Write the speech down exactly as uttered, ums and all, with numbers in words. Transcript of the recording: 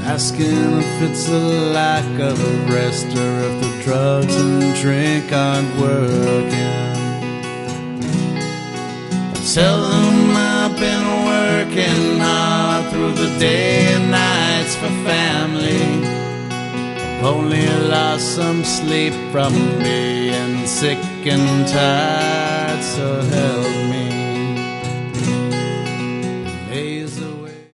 asking if it's a lack of rest or if the drugs and drink aren't working. Tell them I've been working hard through the day and nights for family. I've only lost some sleep from being sick and tired, so help me.